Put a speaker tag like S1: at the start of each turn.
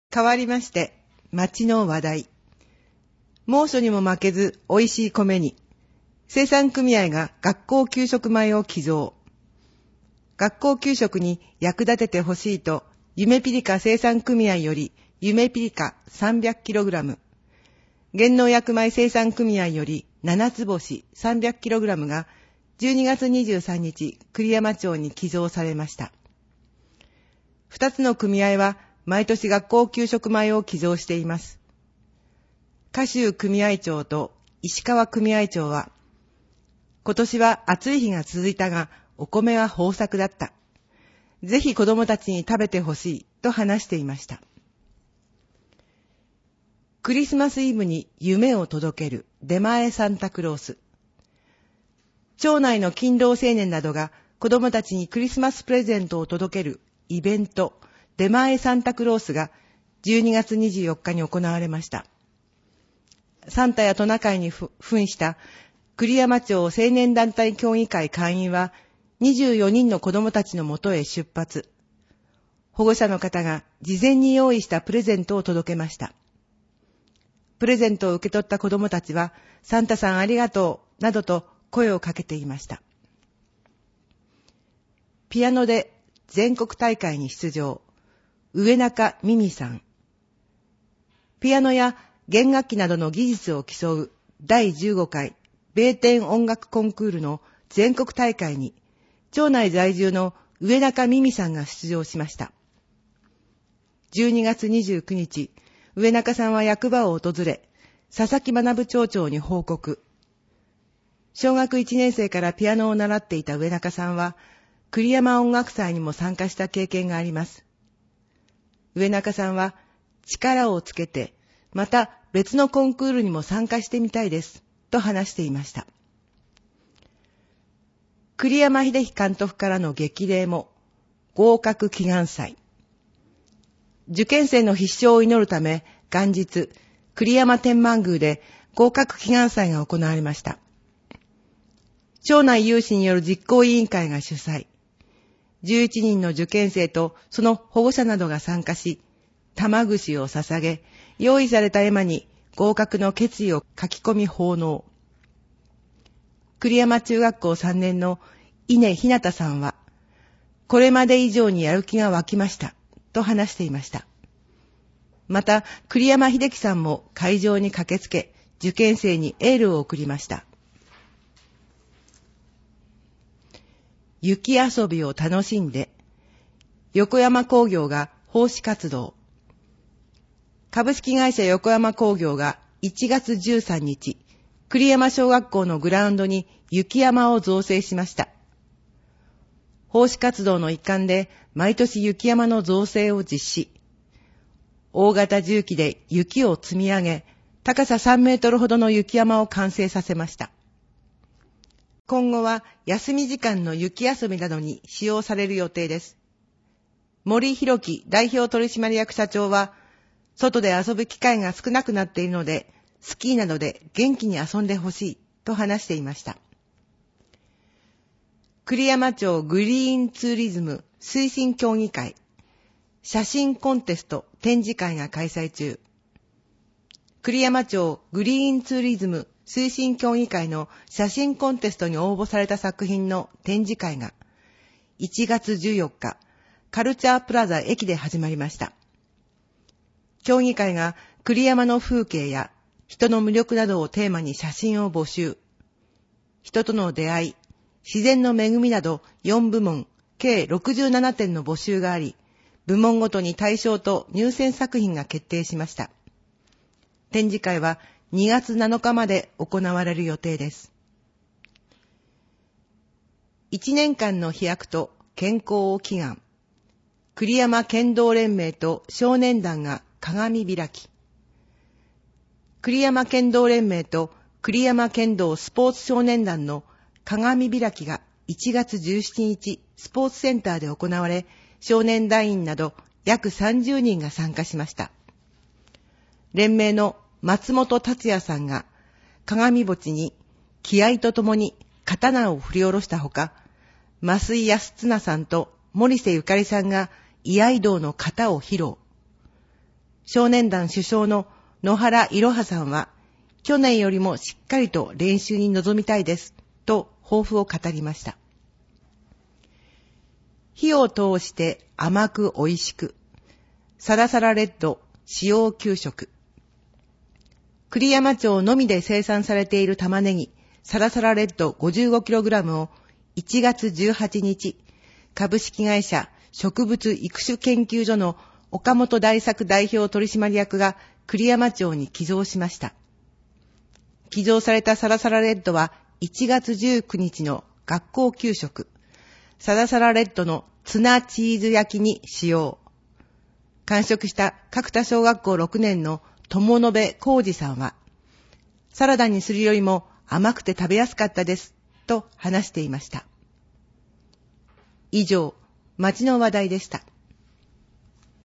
S1: 変わりまして、町の話題。猛暑にも負けず美味しい米に、生産組合が学校給食米を寄贈。学校給食に役立ててほしいと、ゆめぴりか生産組合より、ゆめぴりか 300kg、減農薬米生産組合より七つ星 300kg が12月23日、栗山町に寄贈されました。二つの組合は毎年学校給食米を寄贈しています。賀州組合長と石川組合長は、今年は暑い日が続いたが、お米は豊作だった。ぜひ子供たちに食べてほしいと話していました。クリスマスイブに夢を届ける出前サンタクロース。町内の勤労青年などが子供たちにクリスマスプレゼントを届けるイベント、出前サンタクロースが12月24日に行われました。サンタやトナカイに扮した栗山町青年団体協議会会員は24人の子供たちのもとへ出発。保護者の方が事前に用意したプレゼントを届けました。プレゼントを受け取った子供たちは、サンタさんありがとう、などと声をかけていました。ピアノで全国大会に出場、上中美美さん。ピアノや弦楽器などの技術を競う第15回米天音楽コンクールの全国大会に、町内在住の上中美美さんが出場しました。12月29日、上中さんは役場を訪れ、佐々木学町長に報告。小学1年生からピアノを習っていた上中さんは、栗山音楽祭にも参加した経験があります。上中さんは、力をつけて、また別のコンクールにも参加してみたいです、と話していました。栗山英樹監督からの激励も、合格祈願祭。受験生の必勝を祈るため、元日、栗山天満宮で合格祈願祭が行われました。町内有志による実行委員会が主催。11人の受験生とその保護者などが参加し、玉串を捧げ、用意された絵馬に合格の決意を書き込み奉納。栗山中学校3年の稲ひなたさんは、これまで以上にやる気が湧きました、と話していました。また、栗山秀樹さんも会場に駆けつけ、受験生にエールを送りました。雪遊びを楽しんで、横山工業が奉仕活動。株式会社横山工業が1月13日、栗山小学校のグラウンドに雪山を造成しました。奉仕活動の一環で毎年雪山の造成を実施。大型重機で雪を積み上げ、高さ3メートルほどの雪山を完成させました。今後は休み時間の雪遊びなどに使用される予定です。森弘樹代表取締役社長は、外で遊ぶ機会が少なくなっているので、スキーなどで元気に遊んでほしいと話していました。栗山町グリーンツーリズム推進協議会写真コンテスト展示会が開催中。栗山町グリーンツーリズム推進協議会の写真コンテストに応募された作品の展示会が1月14日カルチャープラザ駅で始まりました。協議会が栗山の風景や人の魅力などをテーマに写真を募集。人との出会い、自然の恵みなど4部門、計67点の募集があり、部門ごとに大賞と入選作品が決定しました。展示会は2月7日まで行われる予定です。1年間の飛躍と健康を祈願。栗山剣道連盟と少年団が鏡開き。栗山剣道連盟と栗山剣道スポーツ少年団の鏡開きが1月17日スポーツセンターで行われ、少年団員など約30人が参加しました。連盟の松本達也さんが鏡餅に気合とともに刀を振り下ろしたほか、増井康綱さんと森瀬ゆかりさんが居合道の型を披露。 少年団主将の野原いろはさんは、去年よりもしっかりと練習に臨みたいです、と抱負を語りました。火を通して甘く美味しく、サラサラレッド使用給食。栗山町のみで生産されている玉ねぎ、サラサラレッド 55kg を1月18日、株式会社植物育種研究所の岡本大作代表取締役が栗山町に寄贈しました。寄贈されたサラサラレッドは1月19日の学校給食、サラサラレッドのツナチーズ焼きに使用。完食した角田小学校6年の友延浩二さんは、サラダにするよりも甘くて食べやすかったです、と話していました。以上、町の話題でした。